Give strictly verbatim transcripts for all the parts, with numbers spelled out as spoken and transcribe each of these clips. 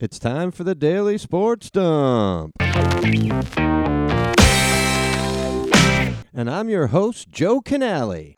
It's time for the Daily Sports Dump. And I'm your host, Joe Canale.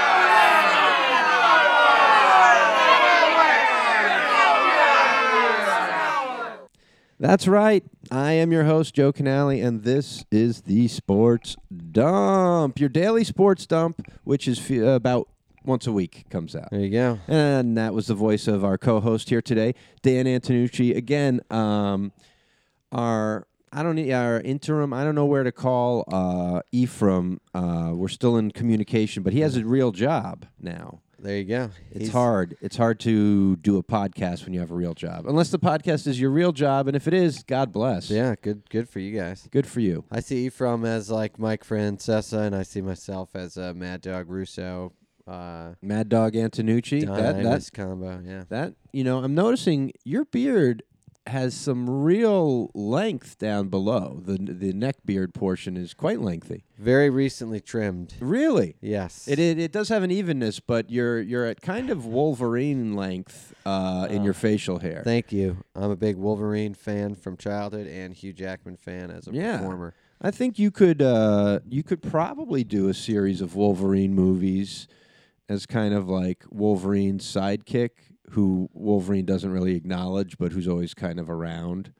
That's right. I am your host, Joe Canale, and this is the Sports Dump. Your Daily Sports Dump, which is f- about once a week, comes out. There you go. And that was the voice of our co-host here today, Dan Antonucci. Again, um, our I don't need our interim. I don't know where to call uh, Ephraim. Uh, we're still in communication, but he has a real job now. There you go. It's He's, hard. It's hard to do a podcast when you have a real job, unless the podcast is your real job. And if it is, God bless. Yeah, good good for you guys. Good for you. I see Ephraim as like Mike Francesa, and I see myself as uh, Mad Dog Russo. Uh, Mad Dog Antonucci. That that Dynas combo, yeah. that you know, I'm noticing your beard has some real length down below. The the neck beard portion is quite lengthy. Very recently trimmed. Really? Yes. It, it it does have an evenness, but you're you're at kind of Wolverine length uh, in Oh, your facial hair. Thank you. I'm a big Wolverine fan from childhood and Hugh Jackman fan as a Yeah. performer. I think you could uh, you could probably do a series of Wolverine movies as kind of like Wolverine's sidekick, who Wolverine doesn't really acknowledge, but who's always kind of around.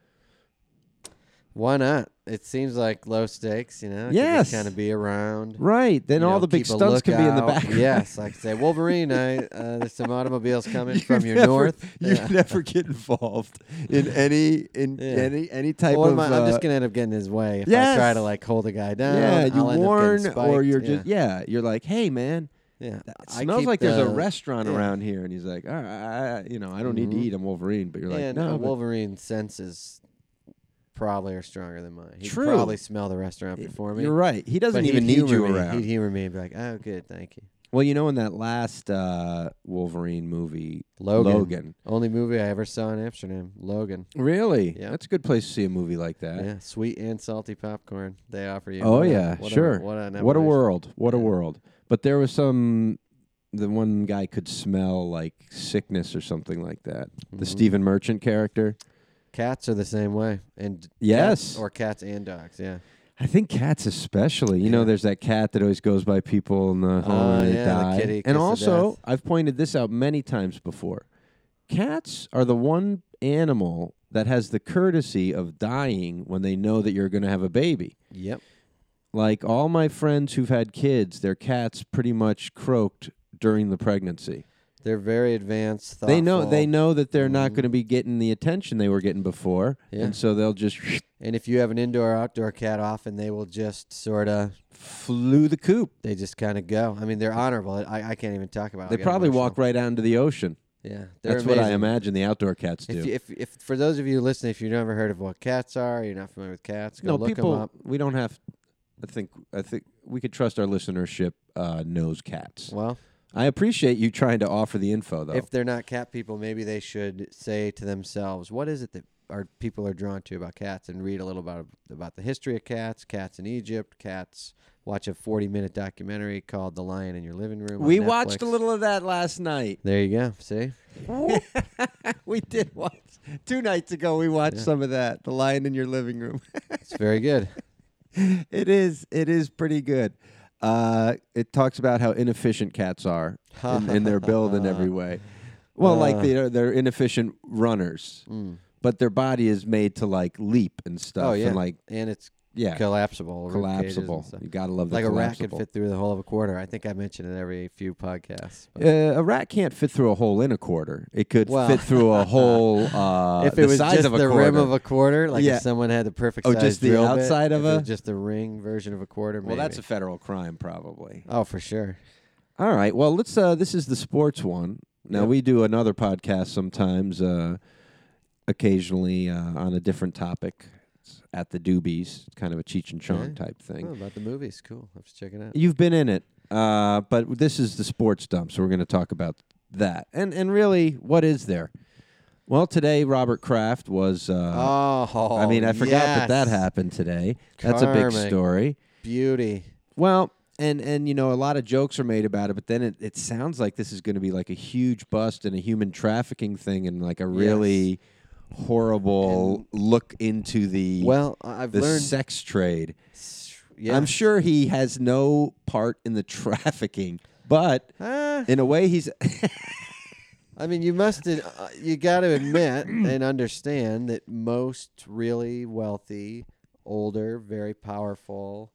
Why not? It seems like low stakes, you know? Yes. Kind of be around. Right. Then You all know, the big keep a stunts can be in the lookout. background. Yes, like say Wolverine. I uh, there's some automobiles coming You from your never- north. You Yeah. never get involved in any in Yeah. any any type Well, of. am I, I'm uh, just gonna end up getting his way if yes. I try to like hold a guy down. yeah, you I'll end up warn, getting or spiked. you're yeah. just yeah, you're like, hey man, yeah. it I smells keep like there's a the- restaurant yeah. around here, and he's like, all right, I, you know, I don't need to Mhm. eat. I'm Wolverine, but you're like, and no, uh, but Wolverine senses probably are stronger than mine. He'd True. probably smell the restaurant before me. you're right. He doesn't but even he'd need you humor me. around. He'd humor me and be like, "Oh, good, thank you." Well, you know, in that last uh, Wolverine movie, Logan. Logan. Only movie I ever saw in Amsterdam. Logan. Really? Yeah. That's a good place to see a movie like that. Yeah, sweet and salty popcorn they offer you. Oh What a- yeah, what a- sure. what an What a evolution. world! What a Yeah. world! But there was some. The one guy could smell like sickness or something like that. The Mhm. Stephen Merchant character. Cats are the same way, and Yes. cats, or cats and dogs. Yeah. I think cats especially. You know, Yeah. there's that cat that always goes by people in the home Oh, and they yeah, the die. kitty kiss And of also, death. I've pointed this out many times before. Cats are the one animal that has the courtesy of dying when they know that you're going to have a baby. Yep. Like all my friends who've had kids, their cats pretty much croaked during the pregnancy. They're very advanced. Thoughtful. They know they know that they're not Mhm. going to be getting the attention they were getting before, Yeah. and so they'll just And if you have an indoor outdoor cat, often they will just sort of flew the coop. they just kind of go. I mean, they're honorable. I, I can't even talk about. it. They I get probably walk emotional. right out into the ocean. Yeah, they're That's what I amazing. imagine the outdoor cats do. If, you, if if for those of you listening, if you've never heard of what cats are, you're not familiar with cats, go no, look people. them up. We don't have. I think. I think we could trust our listenership uh, knows cats. Well, I appreciate you trying to offer the info, though. if they're not cat people, maybe they should say to themselves, "What is it that our people are drawn to about cats?" and read a little about about the history of cats, cats in Egypt, cats. Watch a forty-minute documentary called "The Lion in Your Living Room." on we watched a Netflix. little of that last night. There you go. See, We did watch two nights ago. We watched Yeah. some of that. The Lion in Your Living Room. it's very good. It is. It is pretty good. Uh, it talks about how inefficient cats are in, in their build in every way. Well, like Uh. they're they're inefficient runners, Mm. but their body is made to like leap and stuff. Oh yeah, and like and it's yeah, collapsible, rib cages and collapsible. stuff. You gotta love the Like a rat collapsible. can fit through the hole of a quarter. I think I mentioned it every few podcasts. but- Uh, a rat can't fit through a hole in a quarter. It could Well- fit through a hole uh, if the it was size just of a the quarter. rim of a quarter, like Yeah. if someone had the perfect Oh, size just the drill bit, outside of if it a- was just the ring version of a quarter. well, maybe. that's a federal crime, probably. oh for sure. All right. Well, let's. Uh, this is the sports one. Now Yep. we do another podcast sometimes, uh, occasionally uh, on a different topic. It's at the Doobies, it's kind of a Cheech and Chong Yeah. type thing. Oh, about the movies, cool. Let's check it out. You've been in it, uh, but this is the sports dump, so we're going to talk about that. And and really, what is there? Well, today Robert Kraft was. Uh, oh, I mean, I forgot that that yes. happened today. That's a big Karmic. story. Beauty. Well, and and you know, a lot of jokes are made about it, but then it, it sounds like this is going to be like a huge bust and a human trafficking thing, and like a really horrible look into the Well, I- I've the learned. sex trade. Yeah. I'm sure he has no part in the trafficking, but Ah, in a way, he's I mean, you must. Uh, you got to admit and understand that most really wealthy, older, very powerful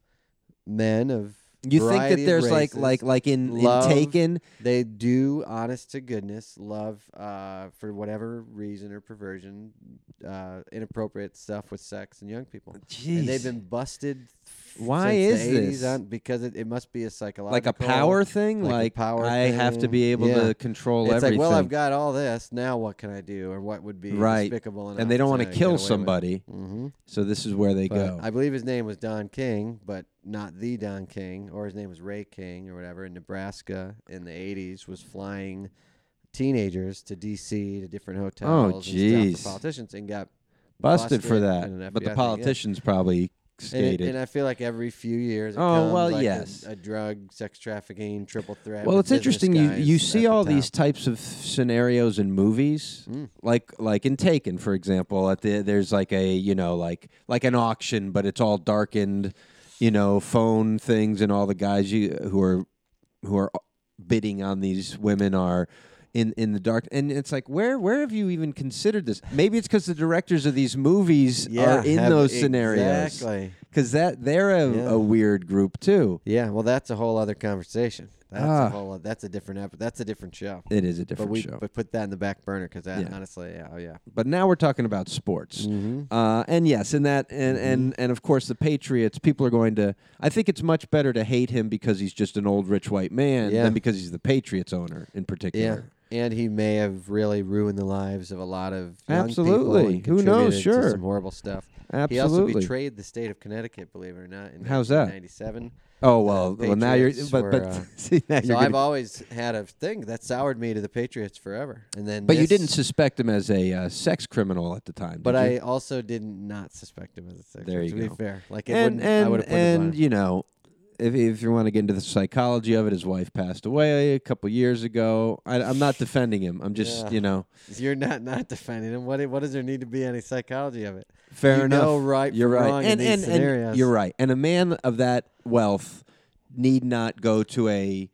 men of you think variety that of there's like races like like in, in love- Taken. They do, honest to goodness, love uh, for whatever reason or perversion, uh, inappropriate stuff with sex and young people. Jeez. And they've been busted. f- Why since is the eighties this? on, because it, it must be a psychological, Like a power thing, like a like, power I have to thing. be able Yeah. to control It's everything. like, well, I've got all this. Now, what can I do, or what would be Right. despicable enough? and they don't want to kill somebody. somebody, Mm-hmm. so this is where they go. I believe his name was Don King, but not the Don King, or his name was Ray King, or whatever. In Nebraska in the eighties, was flying teenagers to D C to different hotels and stuff jeez. for politicians, and got Busted for busted that, in an but the F B I thing, yeah. politicians probably And, it- skated. and I feel like every few years, it Oh, comes well, like a- yes. a, drug, sex trafficking, triple threat. Well, with it's interesting. business You guys you at see the all top. these types of scenarios in movies, Mm. like like in Taken, for example. At the there's like a you know like like an auction, but it's all darkened, you know, phone things, and all the guys you who are who are bidding on these women are in in the dark. And it's like, where where have you even considered this? Maybe it's because the directors of these movies Yeah, are in have- those scenarios. Exactly. Because that they're a, Yeah. a weird group too. Yeah, well, that's a whole other conversation. That's Ah. a whole. That's a different episode. That's a different show. It is a But different we show. but put that in the back burner because that Yeah. honestly, yeah, oh yeah. But now we're talking about sports. Mm-hmm. Uh, and yes, and that, and, and and of course the Patriots. People are going to. I think it's much better to hate him because he's just an old rich white man Yeah. than because he's the Patriots owner in Yeah, particular. and he may have really ruined the lives of a lot of young Absolutely. people. and Who knows? contributed Sure. to some horrible stuff. He also Absolutely. betrayed the state of Connecticut, believe it or not. In How's that? ninety-seven. oh well, the well now you're. Patriots But but were, uh, see now So you're. I've Gonna, always had a thing that soured me to the Patriots forever, and then. but you this- didn't suspect him as a uh, sex criminal at the time. But did I you? also did not suspect him as a sex. There you to be go. fair, like it and wouldn't. I would and have put it on and him. you know. If, if you want to get into the psychology of it, his wife passed away a couple years ago. I, I'm not defending him. I'm just, Yeah. you know, You're not not defending him. What what does there need to be any psychology of it? fair you enough. know right You're from right, wrong and in and, these and scenarios. you're right. And a man of that wealth need not go to a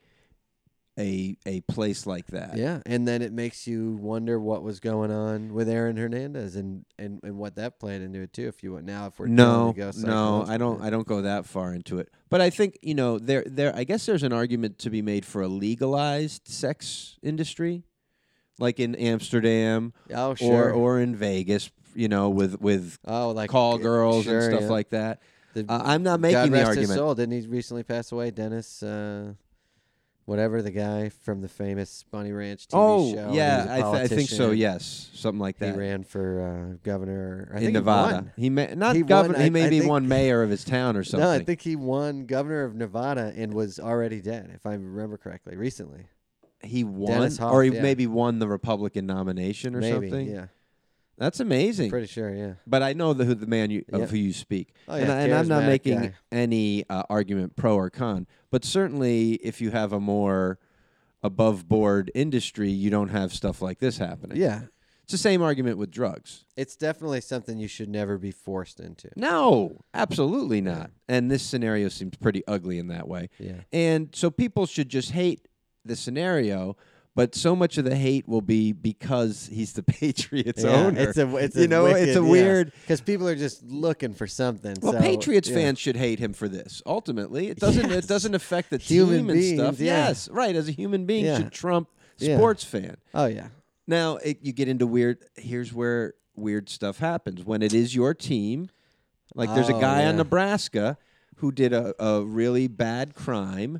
a a place like that. Yeah, and then it makes you wonder what was going on with Aaron Hernandez and, and, and what that played into it too. If you now if we're No, trying to go no, psychological, I don't. yeah. I don't go that far into it. But I think you know there. There. I guess there's an argument to be made for a legalized sex industry, like in Amsterdam Oh sure. or or in Vegas. You know, with with oh like call uh, girls sure, and stuff yeah. like that. The- Uh, I'm not God making the rest argument. his soul. Didn't he recently pass away? Dennis, uh, whatever the guy from the famous Bunny Ranch T V Oh show. He yeah, was a I, th- I think so. politician. Yes, something like He that. ran for uh, governor. I in think he Nevada, won. he, may not He won, governor. I- He I maybe think- won mayor of his town or something. No, I think he won governor of Nevada and was already dead, if I remember correctly, recently. he won, Dennis Hoff, or he yeah. maybe won the Republican nomination or Maybe, something. yeah. That's amazing. Pretty sure, yeah. But I know the who the man you, of Yeah. who you speak, Oh, and, yeah, I, and I'm not charismatic making guy. any uh, argument pro or con. But certainly, if you have a more above board industry, you don't have stuff like this happening. Yeah. It's the same argument with drugs. It's definitely something you should never be forced into. No, absolutely not. And this scenario seems pretty ugly in that way. Yeah. And so people should just hate the scenario, but so much of the hate will be because he's the Patriots Yeah, owner. It's a, it's you a know, wicked, it's a weird. because people are just looking for something. Well, so, Patriots yeah. fans should hate him for this. Ultimately, it doesn't. Yes. It doesn't affect the Human team and beings, stuff. yeah. Yes, right. As a human being, Yeah. should trump Yeah. sports fan. Oh yeah. Now it, you get into weird. Here's where weird stuff happens when it is your team. Like there's a Oh, guy on yeah. Nebraska who did a, a really bad crime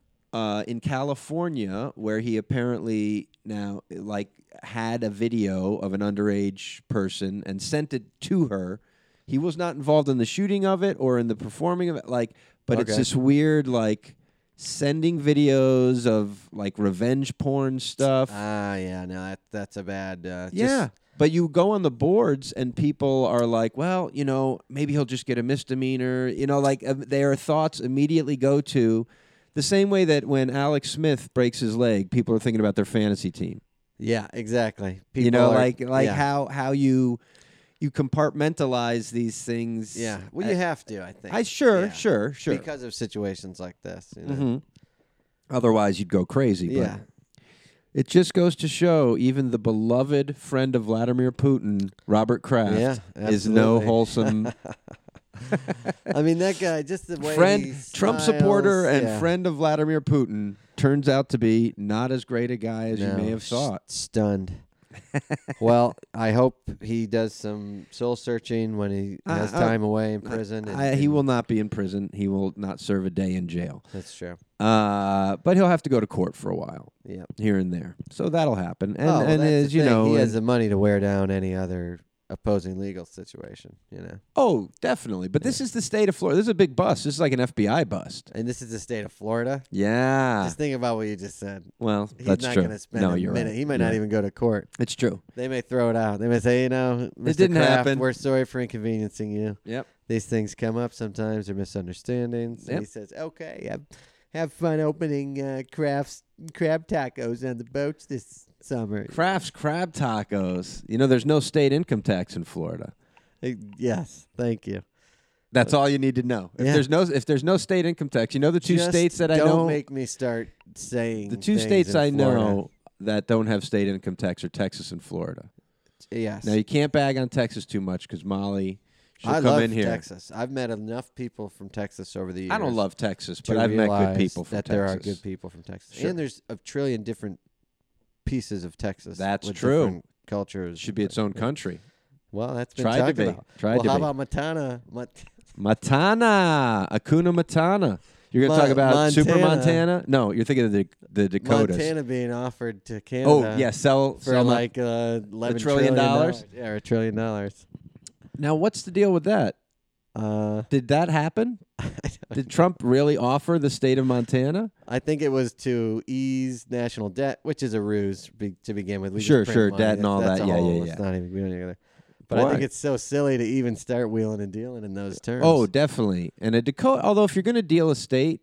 uh, in California, where he apparently now like had a video of an underage person and sent it to her. He was not involved in the shooting of it or in the performing of it. Like, but it's Okay. this weird like sending videos of like revenge porn stuff. Ah, yeah. No, that that's a bad. Uh, just- Yeah. But you go on the boards and people are like, well, you know, maybe he'll just get a misdemeanor. You know, like uh, their thoughts immediately go to the same way that when Alex Smith breaks his leg, people are thinking about their fantasy team. Yeah, exactly. People you know, are- like like yeah. how how you you compartmentalize these things. Yeah, well, I, you have to, I think. I sure, Yeah. sure, sure. Because of situations like this. You know? hmm Otherwise, you'd go crazy. Yeah. But it just goes to show, even the beloved friend of Vladimir Putin, Robert Kraft, Yeah, is no absolutely. wholesome I mean, that guy, just the way he friend, Trump supporter, smiles, and yeah. friend of Vladimir Putin. Turns out to be not as great a guy as you No, may have sh- thought. Stunned. Well, I hope he does some soul searching when he Uh, has uh, time away in prison. and- I, he and- will not be in prison. He will not serve a day in jail. That's true. Uh, but he'll have to go to court for a while, Yeah. here and there. So that'll happen. And oh, well, and that's as the you thing. know, he has and- the money to wear down any other opposing legal situation. You know, oh, definitely. But this is the state of Florida. This is a big bust. This is like an F B I bust. and this is the state of Florida. Yeah. Just think about what you just said. Well, He's that's not true. going to spend no, a you're minute. right. He might You're not right. even go to court. It's true. They may throw it out. They may say, you know, Mister didn't Kraft, happen. We're sorry for inconveniencing you. Yep. These things come up sometimes. They're misunderstandings. Yep. And he says, okay, have, have fun opening uh, crafts, crab tacos on the boats this summer. Kraft's crab tacos. You know, there's no state income tax in Florida. Uh, yes, thank you. That's all you need to know. If Yeah. there's no if there's no state income tax, you know the two Just states that I don't know. make me start saying The two things states in I Florida. know that don't have state income tax are Texas and Florida. Yes. Now you can't bag on Texas too much because Molly, she'll I come love in here. Texas. I've met enough people from Texas over the years. I don't love Texas, to but I've met good realize people from that Texas. there are good people from Texas, Sure. and there's a trillion different pieces of Texas. That's with true. different Cultures It should be its own country. Well, that's been Tried to talked be. about. Tried well, to how be. about Matana? Mat- Matana, Akuna Matana. You're going to Mo- talk about Super Montana. Montana? No, you're thinking of the the Dakotas. Montana being offered to Canada. Oh, yeah, sell for sell like uh, eleven trillion dollars? Yeah, or a trillion dollars. Now, what's the deal with that? Uh, Did that happen? Did Trump really offer the state of Montana? I think it was to ease national debt, which is a ruse be, to begin with. We just Sure, print sure, money. debt and That's- all that's that. a Yeah, whole- yeah, It's yeah. not even. We don't even. But I Boy. think it's so silly to even start wheeling and dealing in those terms. Oh, definitely. And a Dakota, although if you're going to deal a state,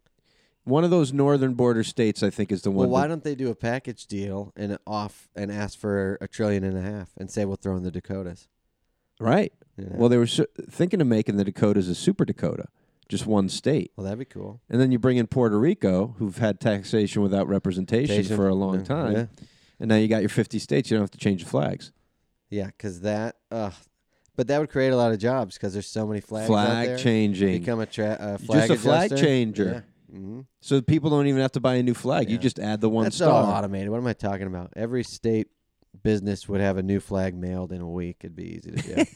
one of those northern border states, I think, is the well, one. why that- don't they do a package deal and off and ask for a trillion and a half and say we'll throw in the Dakotas? right. You know? Well, they were su- thinking of making the Dakotas a super Dakota, just one state. well, that'd be cool. And then you bring in Puerto Rico, who've had taxation without representation Taxation, for a long yeah, time. Yeah, And now you got your fifty states. You don't have to change the flags. yeah, because that. Uh, but that would create a lot of jobs because there's so many flags out Flag there. changing. Become a tra- uh, flag Just a flag adjuster. changer. Yeah. Mm-hmm. So people don't even have to buy a new flag. You Yeah. just add the one That's star. all automated. What am I talking about? Every state business would have a new flag mailed in a week. It'd be easy to do.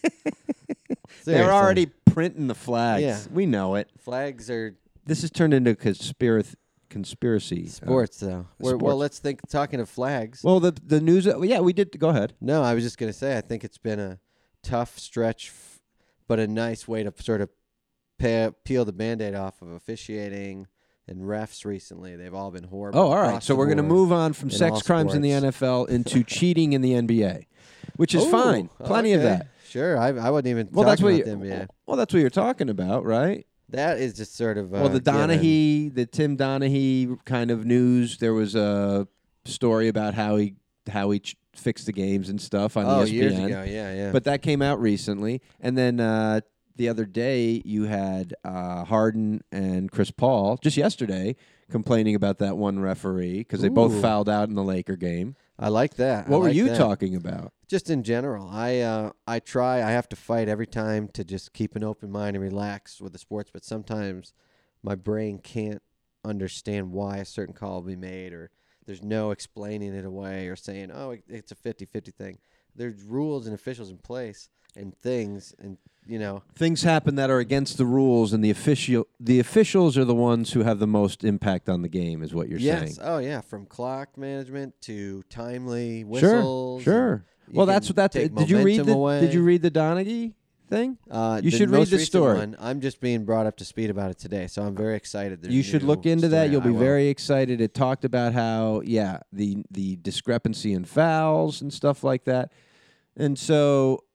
They're Seriously. already printing the flags. Yeah. We know it. Flags are This has turned into conspiracy. Conspiracy. uh, sports, though. We're, sports. well, let's think. Talking of flags. well, the the news. Uh, yeah, we did. Go ahead. no, I was just gonna say. I think it's been a tough stretch, f- but a nice way to sort of pay, peel the Band-Aid off of officiating and refs recently. They've all been horrible. Oh, all right. across So the we're going to board. move on from in sex all crimes in the sports. N F L into cheating in the N B A, which is Ooh, fine. Plenty of okay. that. Sure, I I wasn't even Well, talking that's what about you. the N B A. Well, that's what you're talking about, right? That is just sort of uh, well, the given. Donahue, the Tim Donahue kind of news. There was a story about how he how he ch- fixed the games and stuff on Oh, E S P N. years ago, yeah, yeah. But that came out recently, and then uh, the other day you had uh, Harden and Chris Paul just yesterday complaining about that one referee because they both Ooh. fouled out in the Laker game. I like that. I What were like you that. talking about? Just in general, I uh, I try. I have to fight every time to just keep an open mind and relax with the sports. But sometimes my brain can't understand why a certain call will be made, or there's no explaining it away, or saying, "Oh, it- it's a fifty-fifty thing." There's rules and officials in place and things, and you know, Things happen that are against the rules, and the official the officials are the ones who have the most impact on the game, is what you're yes, saying. oh yeah, from clock management to timely Sure, whistles. sure. You Well, that's can what that. take Did you read momentum the? away. Did you read the Donaghy thing? Uh, You the should read most the recent story. One, I'm just being brought up to speed about it today, so I'm very excited. There's You a should new look into that. story. You'll I be will. very excited. It talked about how, yeah, the the discrepancy in fouls and stuff like that. And so,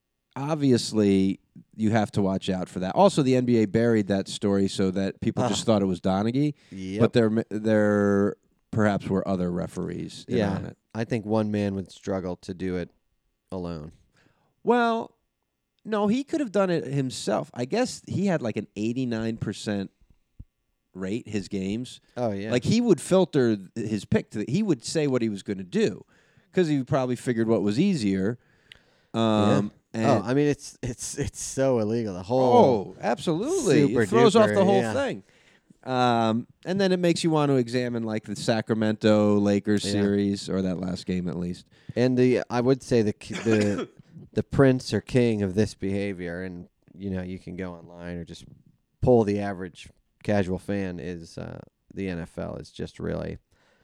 obviously, you have to watch out for that. Also, the N B A buried that story so that people Ah. just thought it was Donaghy, Yep. but they're they're perhaps were other referees in Yeah. on it. I think one man would struggle to do it alone. Well, no, he could have done it himself. I guess he had like an eighty-nine percent rate, his games. Oh, yeah. Like he would filter th- his pick. To the, he would say what he was going to do because he probably figured what was easier. Um, and oh, I mean, it's it's it's so illegal. The whole. oh, absolutely. super It throws off the duper, whole yeah. thing. Um, and then it makes you want to examine like the Sacramento Lakers Yeah. series or that last game at least. And the I would say the ki- the the prince or king of this behavior, and you know you can go online or just pull the average casual fan is uh, the N F L is just really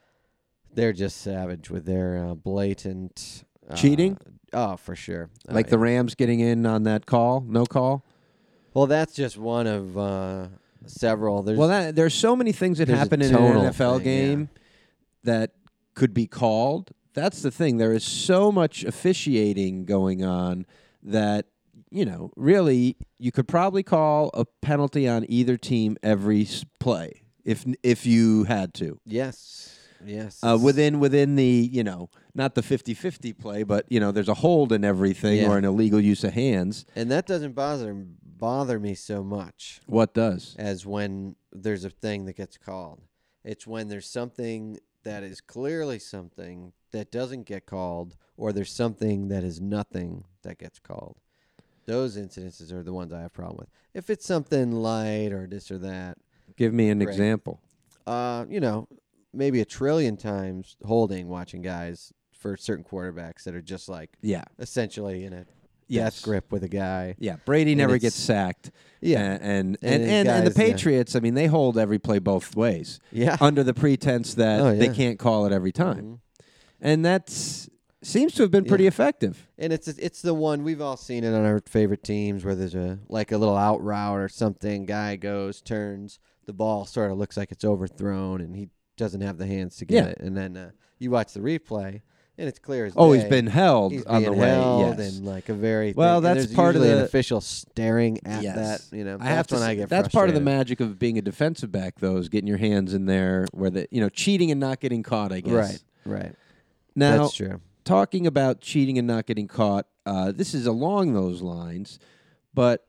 they're just savage with their uh, blatant uh, Cheating? Oh, for sure. Uh, Like the Rams getting in on that call, no call. well, that's just one of uh, several. There's Well, that, there's so many things that there's a happen in an tonal N F L thing, yeah. game that could be called. That's the thing. There is so much officiating going on that, you know, really you could probably call a penalty on either team every s- play if if you had to. yes, yes. Uh, it's- within within the, you know, not the fifty-fifty play, but, you know, there's a hold in everything Yeah. or an illegal use of hands. and that doesn't bother bother me so much. What does? As when there's a thing that gets called. It's when there's something that is clearly something that doesn't get called, or there's something that is nothing that gets called. Those incidences are the ones I have a problem with. If it's something light or this or that, Give me an Great. example. uh, you know, maybe a trillion times holding watching guys for certain quarterbacks that are just like Yeah. essentially in a Yes. death grip with a guy. Yeah, Brady And never it's- gets sacked. Yeah. and and And and, his and, and the guys, yeah. Patriots. I mean, they hold every play both ways Yeah. under the pretense that Oh, they yeah. can't call it every time, Mhm. and that's seems to have been pretty Yeah. effective. And it's it's the one we've all seen it on our favorite teams where there's a like a little out route or something. Guy goes, turns, the ball sort of looks like it's overthrown, and he doesn't have the hands to get Yeah. it. And then uh, you watch the replay, and it's clear as Oh, day. he's been held He's on the being way. held Yes. and like a very Well, thing. And that's there's part of usually the- an official staring at Yes. that. You know, I have that's to. when s- I get that's part of the frustrated. magic of being a defensive back, though, is getting your hands in there where the you know cheating and not getting caught. I guess. Right, right. Now, That's true. talking about cheating and not getting caught, uh, this is along those lines, but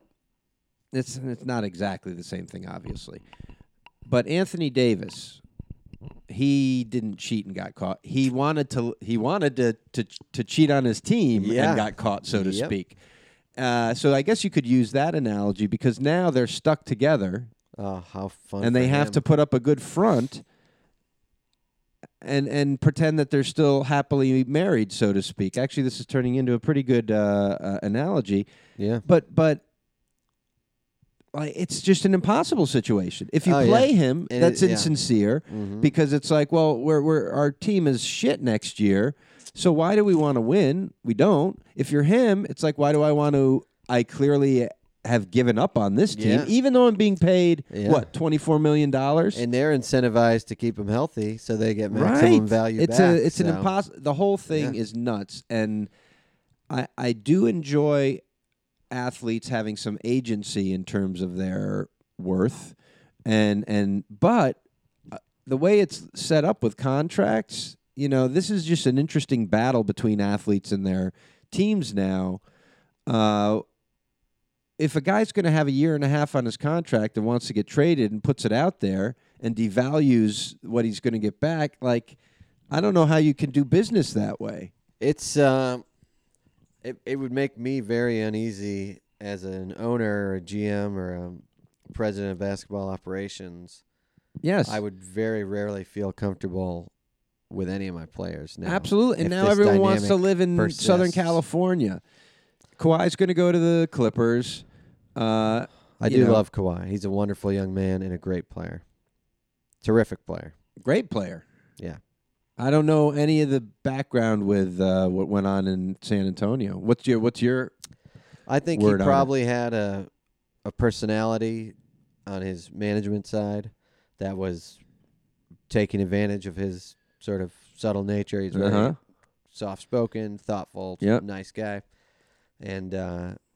it's it's not exactly the same thing, obviously. But Anthony Davis, he didn't cheat and got caught. He wanted to he wanted to to, to cheat on his team Yeah. and got caught, so to Yep. speak. Uh, so I guess you could use that analogy because now they're stuck together Oh, how fun! and they for have him. to put up a good front and and pretend that they're still happily married, so to speak. Actually, this is turning into a pretty good uh, uh, analogy, Yeah. but but like it's just an impossible situation. If you Oh, yeah. play him, And that's it- yeah. insincere Mhm. because it's like, well, we're we're our team is shit next year, so why do we want to win? We don't. If you're him, it's like, why do I want to? I clearly have given up on this team, Yeah. even though I'm being paid Yeah. what twenty four million dollars. And they're incentivized to keep him healthy, so they get maximum Right. value It's back. a it's an so- impossible. The whole thing Yeah. is nuts, and I I do enjoy athletes having some agency in terms of their worth, and and but uh, the way it's set up with contracts, you know, this is just an interesting battle between athletes and their teams now. Uh, if a guy's going to have a year and a half on his contract and wants to get traded and puts it out there and devalues what he's going to get back, like, I don't know how you can do business that way. It's um, it it would make me very uneasy as an owner or a G M or a president of basketball operations. Yes, I would very rarely feel comfortable with any of my players now. absolutely. And if now this everyone wants to dynamic live in Southern persists. California. Kawhi's going to go to the Clippers. Uh, I you do know, love Kawhi. He's a wonderful young man and a great player. Terrific player. great player. Yeah. I don't know any of the background with uh, what went on in San Antonio. What's your What's your I think Word on he it. probably had a a personality on his management side that was taking advantage of his sort of subtle nature. He's very Uh-huh. soft spoken, thoughtful, Yep. nice guy. And uh,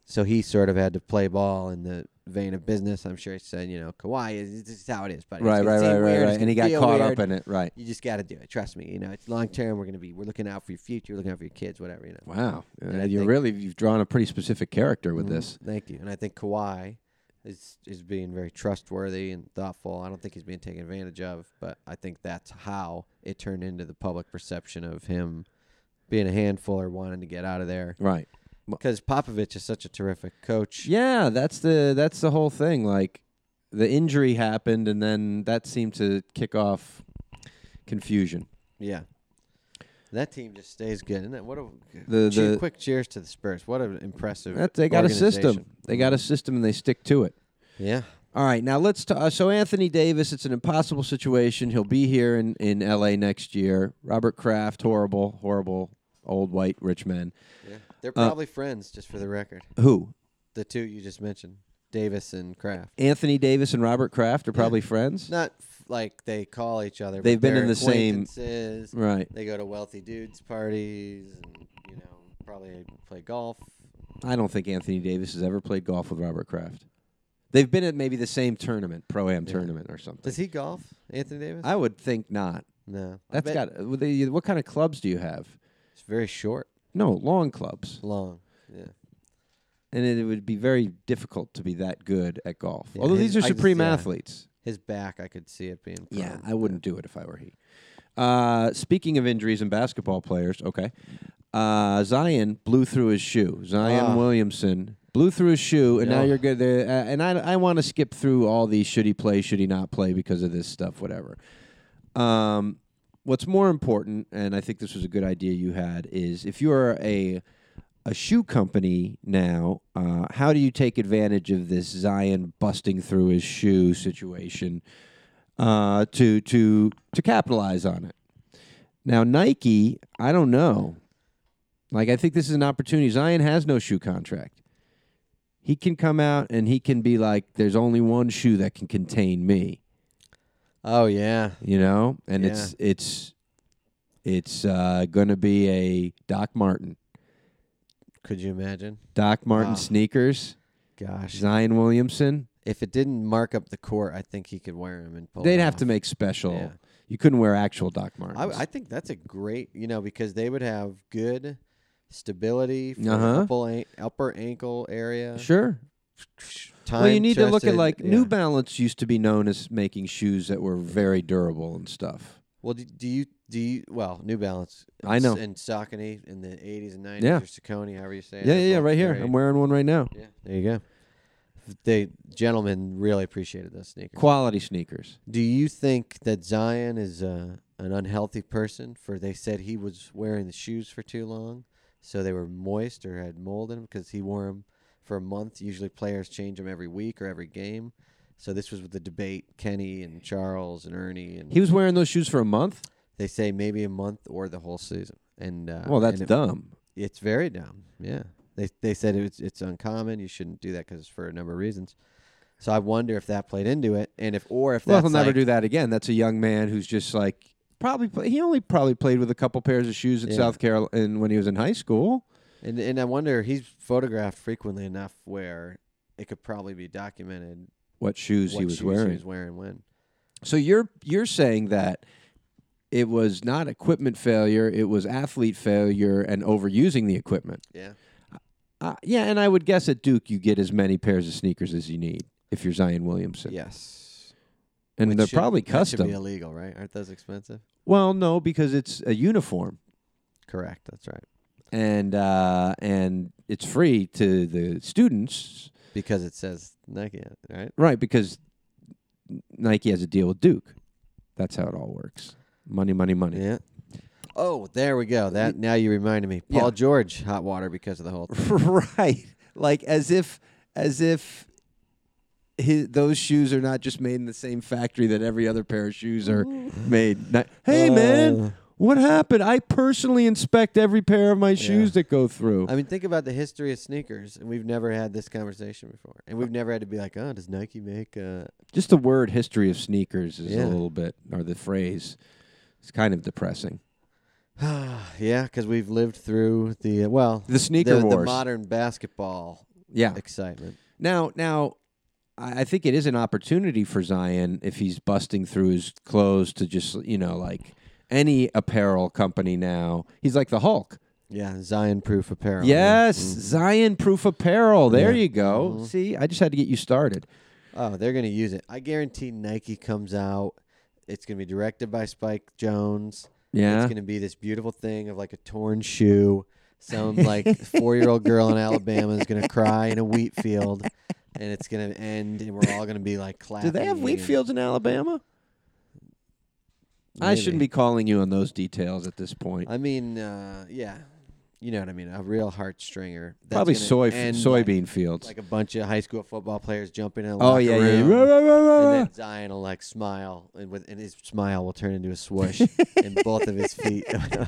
so he sort of had to play ball in the vein of business. I'm sure he said, you know, Kawhi is this is how it is, buddy. Right, right, right, right, right. And he got caught weird. up in it. Right. You just got to do it. Trust me. You know, it's long term. We're gonna be. We're looking out for your future. We're looking out for your kids. Whatever. You know. Wow. And Uh, I you think- really you've drawn a pretty specific character with Mhm. this. Thank you. And I think Kawhi is is being very trustworthy and thoughtful. I don't think he's being taken advantage of, but I think that's how it turned into the public perception of him being a handful or wanting to get out of there. Right. Because Popovich is such a terrific coach. Yeah, that's the that's the whole thing. Like the injury happened, and then that seemed to kick off confusion. Yeah. That team just stays good. Isn't it? What a The- cheer- the- quick cheers to the Spurs. What an impressive That, they got a system. organization. They got a system, and they stick to it. Yeah. All right, now let's talk. Uh, so Anthony Davis, it's an impossible situation. He'll be here in, in L A next year. Robert Kraft, horrible, horrible old white rich men. Yeah. They're Uh, probably friends, just for the record. Who? The two you just mentioned, Davis and Kraft. Anthony Davis and Robert Kraft are Yeah. probably friends. Not f- like they call each other. They've but been in they're the same- acquaintances. Right. They go to wealthy dudes parties, and you know, probably play golf. I don't think Anthony Davis has ever played golf with Robert Kraft. They've been at maybe the same tournament, pro-am Yeah. tournament or something. Does he golf, Anthony Davis? I would think not. no. I That's bet got. What they- what kind of clubs do you have? It's very short, No, long clubs. long. Yeah. And it, it would be very difficult to be that good at golf. Yeah, Although his- these are I just- supreme yeah. athletes. His back, I could see it being. Yeah, prone. I wouldn't do it if I were he. Uh, speaking of injuries and basketball players, okay. Uh, Zion blew through his shoe. Zion Ah. Williamson blew through his shoe, and now Yeah. you're good. There, uh, and I, I want to skip through all these should he play, should he not play because of this stuff, whatever. Um, what's more important, and I think this was a good idea you had, is if you are a a shoe company now, uh, how do you take advantage of this Zion busting through his shoe situation uh, to to to capitalize on it? Now Nike, I don't know. Like I think this is an opportunity. Zion has no shoe contract. He can come out and he can be like, "There's only one shoe that can contain me," Oh yeah. you know, and it's it's it's uh, going to be a Doc Martin. Could you imagine? Doc Martin Wow. sneakers, Gosh. Zion Williamson. If it didn't mark up the court, I think he could wear them and pull. They'd it have to off. make special. Yeah. You couldn't wear actual Doc Martens. I, I think that's a great, you know, because they would have good stability for Uh-huh. upper, an- upper ankle area. sure. Time Well, you need to look at tested, like yeah. New Balance used to be known as making shoes that were very durable and stuff. Well, do, do you do you well New Balance? I know. And Saucony in the eighties and nineties, Yeah. or Saucony, however you say it. Yeah, they're yeah, yeah, both right here. very- I'm wearing one right now. Yeah, there you go. They gentlemen really appreciated those sneakers. Quality sneakers. Do you think that Zion is uh, an unhealthy person? For they said he was wearing the shoes for too long, so they were moist or had mold in them because he wore them for a month. Usually players change them every week or every game. So this was with the debate, Kenny and Charles and Ernie, and He was wearing those shoes for a month? they say maybe a month or the whole season. And uh, Well, that's and it- dumb. It's very dumb. Yeah, they they said it's it's uncommon. You shouldn't do that because for a number of reasons. So I wonder if that played into it, and if or if Well, that's he'll never like, do that again. That's a young man who's just like probably play, he only probably played with a couple pairs of shoes at Yeah. South Carolina when he was in high school. And and I wonder he's photographed frequently enough where it could probably be documented What shoes what he was shoes wearing. he was wearing when. So you're you're saying that it was not equipment failure, it was athlete failure and overusing the equipment. Yeah. Uh, yeah, and I would guess at Duke you get as many pairs of sneakers as you need if you're Zion Williamson. Yes. And Which they're should- probably that custom. should be illegal, right? Aren't those expensive? Well, no, because it's a uniform Correct. That's right. and uh, and it's free to the students, Because it says Nike, on it, right? right? Because Nike has a deal with Duke. That's how it all works. Money, money, money. Yeah. Oh, there we go. That now you reminded me. Paul Yeah. George, hot water because of the whole thing. Right. Like as if as if his, those shoes are not just made in the same factory that every other pair of shoes are made. Not, hey Uh, man, what happened? I personally inspect every pair of my shoes that go through. I mean, think about the history of sneakers, and we've never had this conversation before, and we've never had to be like, "Oh, does Nike make?" Uh... Just the word "history of sneakers" is Yeah. a little bit, or the phrase, it's kind of depressing. yeah, because we've lived through the uh, well, The sneaker the, the wars. modern basketball Yeah. excitement. Now, now, I I think it is an opportunity for Zion if he's busting through his clothes to just, you know, like any apparel company now. He's like the Hulk. Yeah, Zion-proof apparel. Yes, Yeah. Mhm. Zion-proof apparel. There Yeah. you go. Mhm. See, I just had to get you started. Oh, they're going to use it. I guarantee Nike comes out. It's going to be directed by Spike Jones. Yeah. It's going to be this beautiful thing of like a torn shoe. Some like four-year-old girl in Alabama is going to cry in a wheat field, and it's going to end, and we're all going to be like clapping. Do they have wheat and- fields in Alabama? I shouldn't be Maybe. calling you on those details at this point. I mean, uh, yeah. You know what I mean? A real heartstringer. That's Probably gonna soy end soybean like, fields. like a bunch of high school football players jumping in a oh locker yeah, yeah, room. yeah. Rah, rah, rah, rah. And then Zion will like smile, and with and his smile will turn into a swoosh in both of his feet.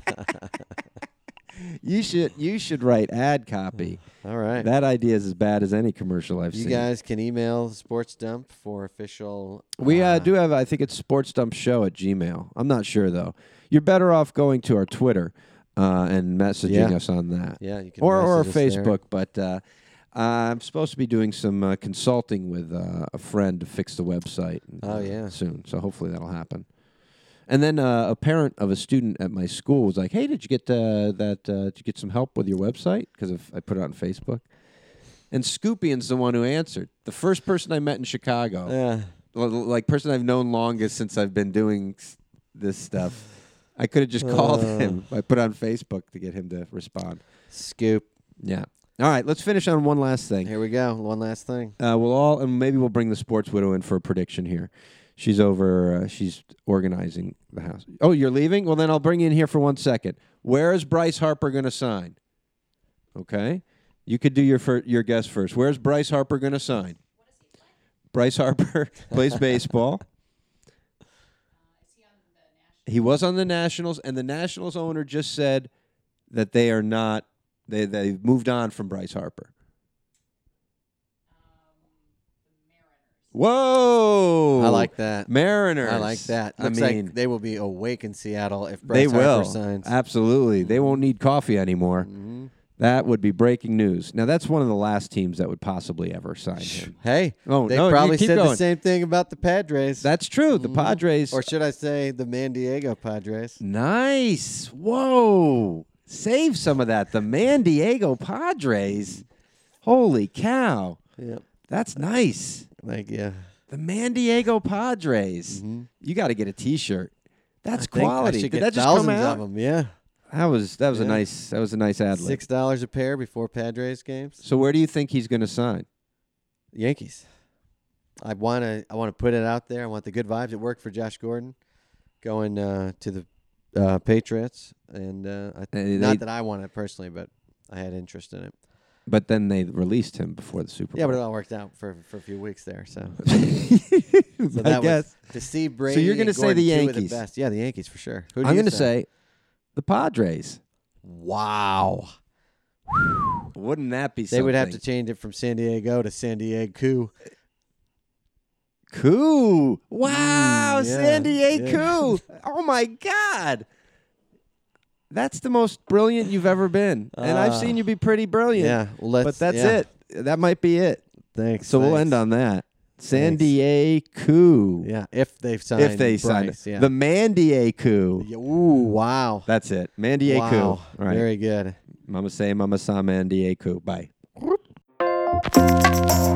You should you should write ad copy. All right, That idea is as bad as any commercial I've you seen. guys can email Sports Dump for official. We uh, uh, do have, I think it's sportsdumpshow at Gmail. I'm not sure, though. You're better off going to our Twitter uh, and messaging Yeah. us on that. Yeah, you can Or, or message us there. Facebook. But uh, I'm supposed to be doing some uh, consulting with uh, a friend to fix the website Oh, uh, yeah. soon. So hopefully that'll happen. And then uh, a parent of a student at my school was like, hey, did you get uh, that? Uh, did you get some help with your website? Because I put it on Facebook. And Scoopian's the one who answered. The first person I met in Chicago. Yeah. Well, like person I've known longest since I've been doing s- this stuff. I could have just called Uh. him. I put on Facebook to get him to respond. Scoop. Yeah. All right, let's finish on one last thing. Here we go. One last thing. Uh, we'll all, and maybe we'll bring the sports widow in for a prediction here. She's over. Uh, she's organizing the house. Oh, you're leaving? Well, then I'll bring you in here for one second. Where is Bryce Harper going to sign? Okay, you could do your fir- your guess first. Where's Bryce Harper going to sign? Bryce Harper plays baseball. He was on the Nationals, and the Nationals owner just said that they are not. They they moved on from Bryce Harper. Whoa! I like that. Mariners. I like that. I Looks mean, like they will be awake in Seattle if they Bryce will. Harper signs. Absolutely. They won't need coffee anymore. hmm That would be breaking news. Now, that's one of the last teams that would possibly ever sign him. Hey, Oh, they no, you probably keep said going. the same thing about the Padres. That's true. The Mhm. Padres. Or should I say the Man Diego Padres? Nice. Whoa. Save some of that. The Man Diego Padres. Holy cow. Yep. That's nice. Like, yeah. The Man Diego Padres. Mhm. You got to get a T-shirt. That's I think I quality. should Did get that just thousands come out? of them. Yeah. That was that was a Yeah. nice that was a nice ad lib. Six dollars a pair before Padres games. So where do you think he's going to sign? Yankees. I want to. I want to put it out there. I want the good vibes. It worked for Josh Gordon, going uh, to the uh, Patriots, and uh, I, Uh, they- not that I want it personally, but I had interest in it. But then they released him before the Super Bowl. Yeah, but it all worked out for for a few weeks there. So, I so that guess. was to see Brady. you're gonna and say Gordon, the two of Yankees. the best. Yeah, the Yankees for sure. Who do I'm you going to say the Padres. wow. Wouldn't that be They something? would have to change it from San Diego to San Diego. Cool. Wow, Mm, yeah, San Diego. yeah. Oh my God. That's the most brilliant you've ever been. And I've Uh, seen you be pretty brilliant. Yeah, well, let's, but that's yeah. it. That might be it. Thanks. So we'll thanks. end on that. San Thanks. Diego. Yeah, if they've signed. If they sign Bryce, it. yeah. The Man Diego. Yeah, ooh, wow. That's it. Man Diego. Wow. All right. Very good. Mama say, Mama sa Man Diego. Bye.